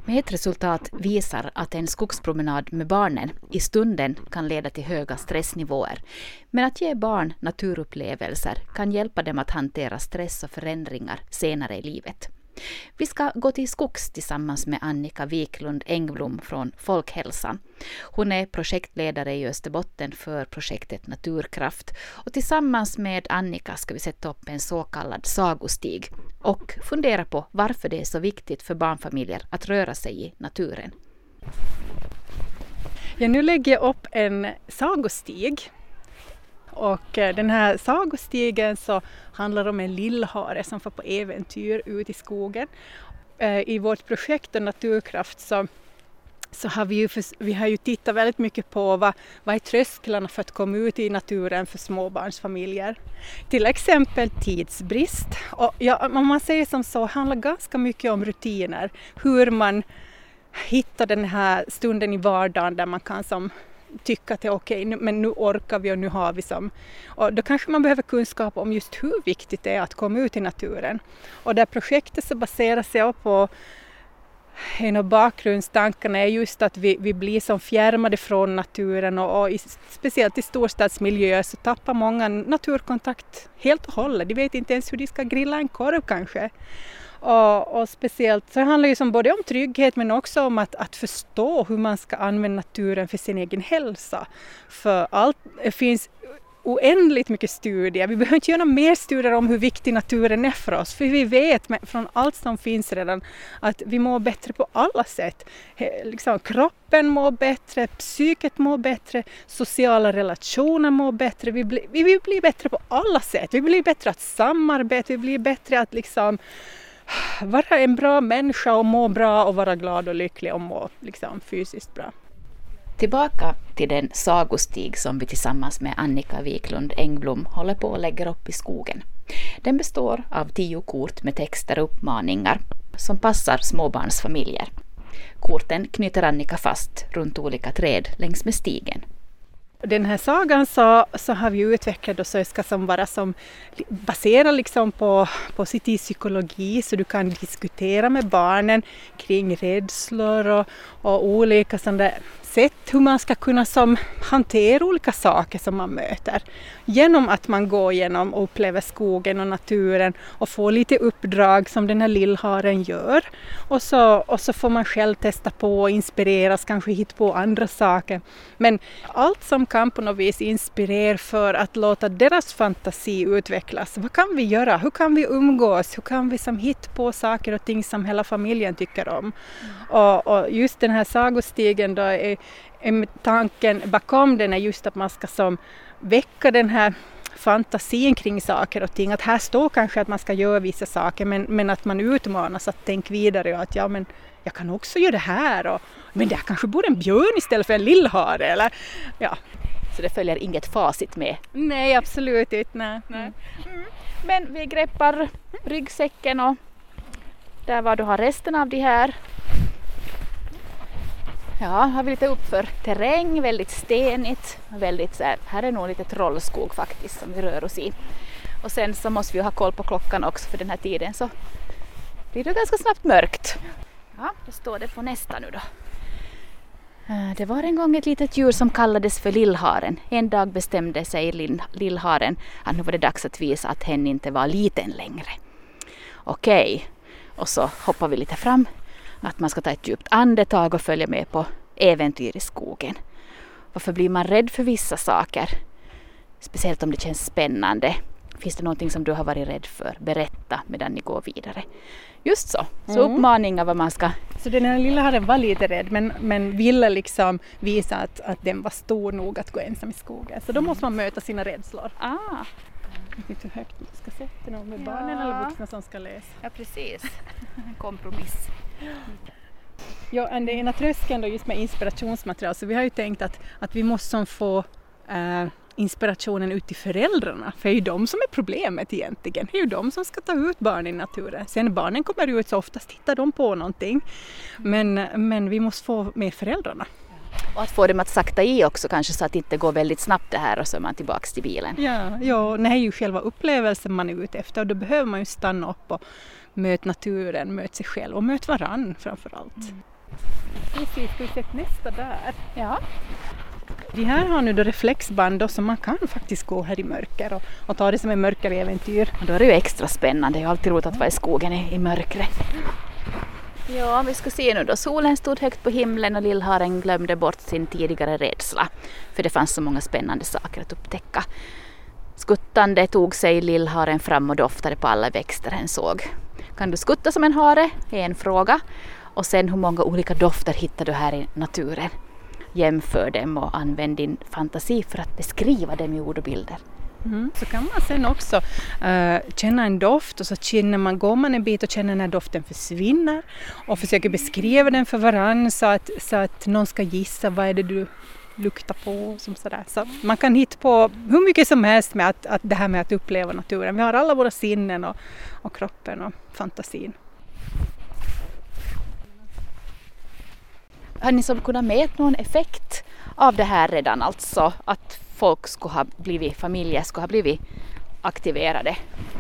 Mätresultat visar att en skogspromenad med barnen i stunden kan leda till höga stressnivåer. Men att ge barn naturupplevelser kan hjälpa dem att hantera stress och förändringar senare i livet. Vi ska gå till skogs tillsammans med Annika Wiklund Engblom från Folkhälsan. Hon är projektledare i Österbotten för projektet Naturkraft. Och tillsammans med Annika ska vi sätta upp en så kallad sagostig och fundera på varför det är så viktigt för barnfamiljer att röra sig i naturen. Ja, nu lägger jag upp en sagostig. Och den här sagostigen så handlar om en lillhare som får på äventyr ut i skogen. I vårt projekt Naturkraft så har vi har ju tittat väldigt mycket på vad är trösklarna för att komma ut i naturen för småbarnsfamiljer. Till exempel tidsbrist. Och ja, om man säger som så handlar ganska mycket om rutiner. Hur man hittar den här stunden i vardagen där man kan tycka att det är okej, men nu orkar vi och nu har vi och då kanske man behöver kunskap om just hur viktigt det är att komma ut i naturen. Och det projektet så baserar sig på en av bakgrundstankarna är just att vi blir som fjärmade från naturen och speciellt i storstadsmiljöer så tappar många naturkontakt helt och hållet. De vet inte ens hur de ska grilla en korv kanske. Och speciellt så handlar det ju både om trygghet men också om att förstå hur man ska använda naturen för sin egen hälsa. För det finns oändligt mycket studier. Vi behöver inte göra mer studier om hur viktig naturen är för oss. För vi vet från allt som finns redan att vi mår bättre på alla sätt. Liksom, kroppen mår bättre, psyket mår bättre, sociala relationer mår bättre. Vi blir bättre på alla sätt. Vi blir bättre att samarbeta, vi blir bättre att vara en bra människa och må bra och vara glad och lycklig och må fysiskt bra. Tillbaka till den sagostig som vi tillsammans med Annika Wiklund Engblom håller på att lägga upp i skogen. Den består av 10 kort med texter och uppmaningar som passar småbarnsfamiljer. Korten knyter Annika fast runt olika träd längs med stigen. Den här sagan så har vi utvecklat och så ska vara baserad på psykologi så du kan diskutera med barnen kring rädslor och olika sådana sätt hur man ska kunna hantera olika saker som man möter. Genom att man går igenom och upplever skogen och naturen och får lite uppdrag som den här lillharen gör. Och så får man själv testa på och inspireras, kanske hitta på andra saker. Men allt som kan på något vis inspirera för att låta deras fantasi utvecklas. Vad kan vi göra? Hur kan vi umgås? Hur kan vi hitta på saker och ting som hela familjen tycker om? Och just den här sagostigen då är tanken bakom den är just att man ska väcka den här fantasin kring saker och ting. Att här står kanske att man ska göra vissa saker men att man utmanas att tänka vidare och att men jag kan också göra det här. Men det kanske bor en björn istället för en lillhare. Eller? Ja. Så det följer inget facit med? Nej, absolut inte. Nej. Men vi greppar ryggsäcken och där var du har resten av de här. Ja, har vi lite uppför terräng, väldigt stenigt, här är nog lite trollskog faktiskt som vi rör oss i. Och sen så måste vi ha koll på klockan också för den här tiden så blir det ganska snabbt mörkt. Ja, då står det på nästa nu då. Det var en gång ett litet djur som kallades för lillharen. En dag bestämde sig lillharen att nu var det dags att visa att hen inte var liten längre. Okej, och så hoppar vi lite fram. Att man ska ta ett djupt andetag och följa med på äventyr i skogen. Varför blir man rädd för vissa saker? Speciellt om det känns spännande. Finns det någonting som du har varit rädd för? Berätta medan ni går vidare. Just så. Så uppmaningar vad man ska... Så den här lilla haren var lite rädd men ville visa att den var stor nog att gå ensam i skogen. Så då måste man möta sina rädslor. Lite högt man ska sätta någon med barnen eller vuxna som ska läsa. Ja, precis. Kompromiss. Ja, den ena tröskeln då just med inspirationsmaterial. Så vi har ju tänkt att vi måste få inspirationen ut till föräldrarna. För det är ju de som är problemet egentligen. Det är ju de som ska ta ut barn i naturen. Sen när barnen kommer ut så oftast tittar de på någonting. Men vi måste få med föräldrarna. Och att få dem att sakta i också kanske så att det inte går väldigt snabbt det här och så är man tillbaka till bilen. Ja, det är ju själva upplevelsen man är ute efter och då behöver man ju stanna upp och möt naturen, möt sig själv och möt varann framförallt. Precis, ska vi se nästa där? Ja. De här har nu då reflexband då, så man kan faktiskt gå här i mörker och ta det som en mörkeräventyr. Och då är det ju extra spännande. Jag har alltid roligt att vara i skogen i mörkret. Ja, vi ska se nu då. Solen stod högt på himlen och lillharen glömde bort sin tidigare rädsla. För det fanns så många spännande saker att upptäcka. Skuttande tog sig lillharen fram och doftade på alla växter hen såg. Kan du skutta som en hare? Är en fråga. Och sen hur många olika dofter hittar du här i naturen? Jämför dem och använd din fantasi för att beskriva dem i ord och bilder. Så kan man sen också känna en doft och så går man en bit och känner när doften försvinner och försöker beskriva den för varann så att någon ska gissa vad är det du luktar på. Som sådär. Så man kan hitta på hur mycket som helst med att det här med att uppleva naturen. Vi har alla våra sinnen och kroppen och fantasin. Har ni som kunnat mäta någon effekt av det här redan? Alltså att familjer skulle ha blivit aktiverade?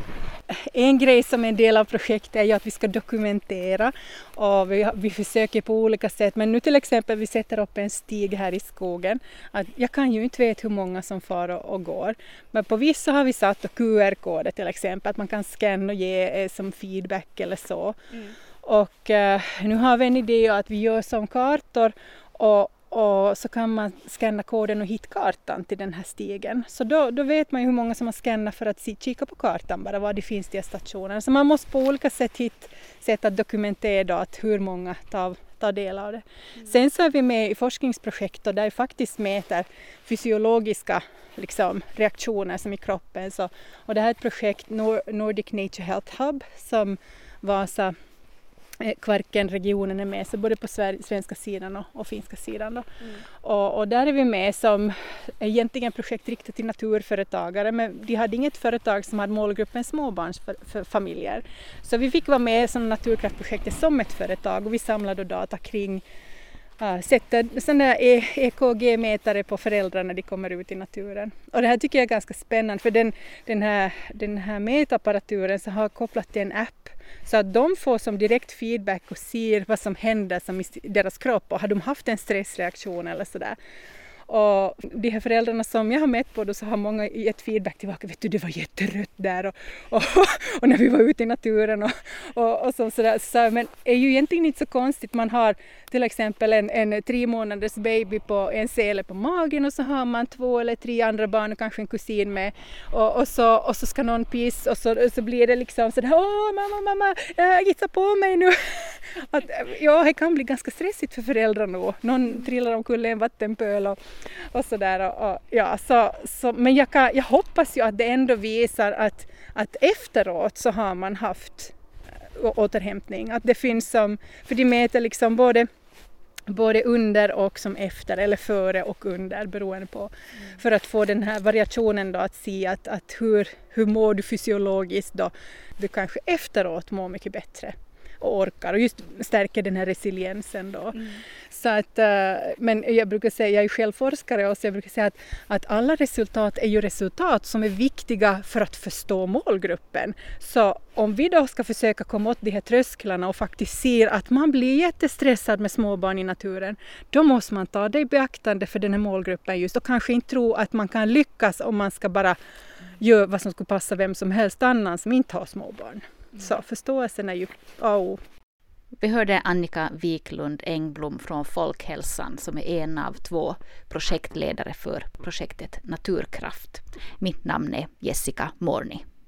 En grej som är en del av projektet är ju att vi ska dokumentera och vi försöker på olika sätt. Men nu till exempel vi sätter upp en stig här i skogen. Att jag kan ju inte veta hur många som far och går. Men på vissa har vi satt QR-koder till exempel. Att man kan scanna och ge som feedback eller så. Och nu har vi en idé att vi gör som kartor och så kan man scanna koden och hitta kartan till den här stigen. Så då vet man ju hur många som har scannat för att kika på kartan bara vad det finns till stationen. Så man måste på olika sätt hitta sätt att dokumentera att hur många tar del av det. Sen så är vi med i forskningsprojekt där vi faktiskt mäter fysiologiska reaktioner som i kroppen. Och det här är ett projekt Nordic Nature Health Hub som Vasa Kvarken-regionen är med, så både på svenska sidan och finska sidan. Då. Och där är vi med som egentligen projekt riktat till naturföretagare, men de hade inget företag som hade målgruppen småbarnsfamiljer. Så vi fick vara med som naturkraftprojektet som ett företag och vi samlade data kring sätter sådana EKG-mätare på föräldrar när de kommer ut i naturen. Och det här tycker jag är ganska spännande för den här mätapparaturen så har kopplat till en app så att de får som direkt feedback och ser vad som händer som i deras kropp och har de haft en stressreaktion eller sådär. Och de här föräldrarna som jag har mätt på då så har många gett feedback tillbaka. Vet du, det var jätterött där och när vi var ute i naturen och sådär. Så, men det är ju egentligen inte så konstigt. Man har till exempel en 3 månaders baby på en sele på magen och så har man 2 eller 3 andra barn och kanske en kusin med. Och så ska någon piss och så blir det liksom sådär. Åh mamma, gissa på mig nu. Det kan bli ganska stressigt för föräldrarna. Någon trillar omkull en vattenpöl och sådär. Men jag hoppas ju att det ändå visar att efteråt så har man haft återhämtning. Att det finns för de mäter liksom både under och som efter eller före och under beroende på för att få den här variationen då att se att hur mår du fysiologiskt då du kanske efteråt mår mycket bättre och orkar och just stärker den här resiliensen då. Så att, men jag brukar säga, jag är själv forskare och så jag brukar säga att alla resultat är ju resultat som är viktiga för att förstå målgruppen. Så om vi då ska försöka komma åt de här trösklarna och faktiskt se att man blir jättestressad med småbarn i naturen, då måste man ta det i beaktande för den här målgruppen just och kanske inte tro att man kan lyckas om man ska bara göra vad som skulle passa vem som helst annan som inte har småbarn. Så förståelsen är ju Vi hörde Annika Wiklund Engblom från Folkhälsan som är en av 2 projektledare för projektet Naturkraft. Mitt namn är Jessica Morni.